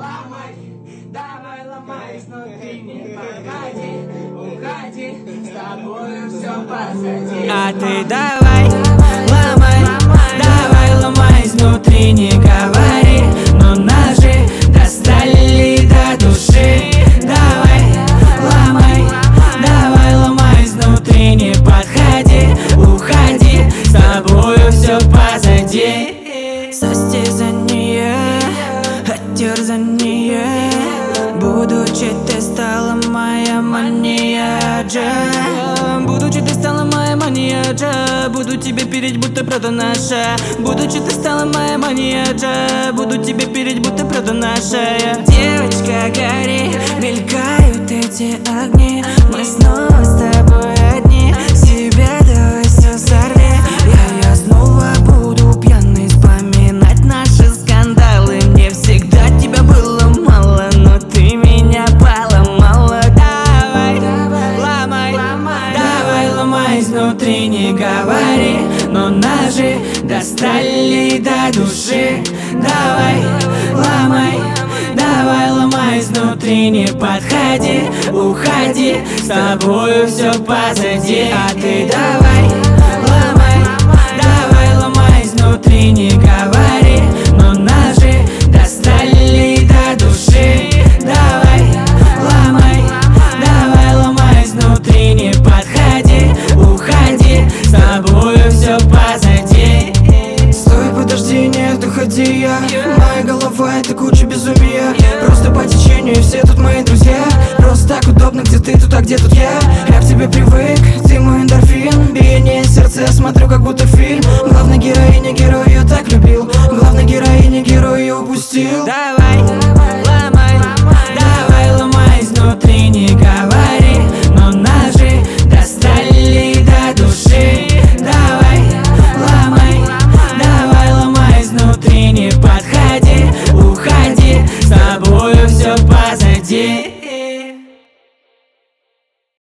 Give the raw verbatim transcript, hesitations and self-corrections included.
ломай, давай ломай изнутри, не подходи, уходи, с тобою все позади. А ты давай, ломай, давай ломай изнутри, не говори, но ножи достали до души. Давай, ломай, давай ломай изнутри, не подходи, уходи, с тобою все позади. Состязание, оттерзание, будучи ты стала моя мания, Джа. Будучи ты стала моя мания, Джа. Буду тебе переть, будто правда наша. Будучи ты стала моя мания, Джа. Буду тебе переть, будто правда наша. Девочка, гори, мелькают эти огни. Мы снова с тобой одни. Себя давай все сорви. Я, я снова буду пьяный вспоминать наши скандалы. Мне всегда тебя было мало, но ты меня поломала. Давай, ломай, давай ломай изнутри, не говори, но ножи достали до души. Давай, ломай, давай ломай изнутри, не подходи, уходи, с тобою все позади. А ты давай, ломай, давай ломай изнутри, не говори, но ножи достали до души. Давай, ломай, давай ломай изнутри, не подходи, уходи, с тобою все позади. Стой, подожди, нет, уходи я. Моя голова это куча безумия. Просто по течению, и все тут мои друзья. Просто так удобно, где ты тут, а где тут я. Я к тебе привык, ты мой эндорфин. Биение сердца, я смотрю, как будто фильм. Главной героиня, герой, я так любил. Главной героиня, герой, я упустил.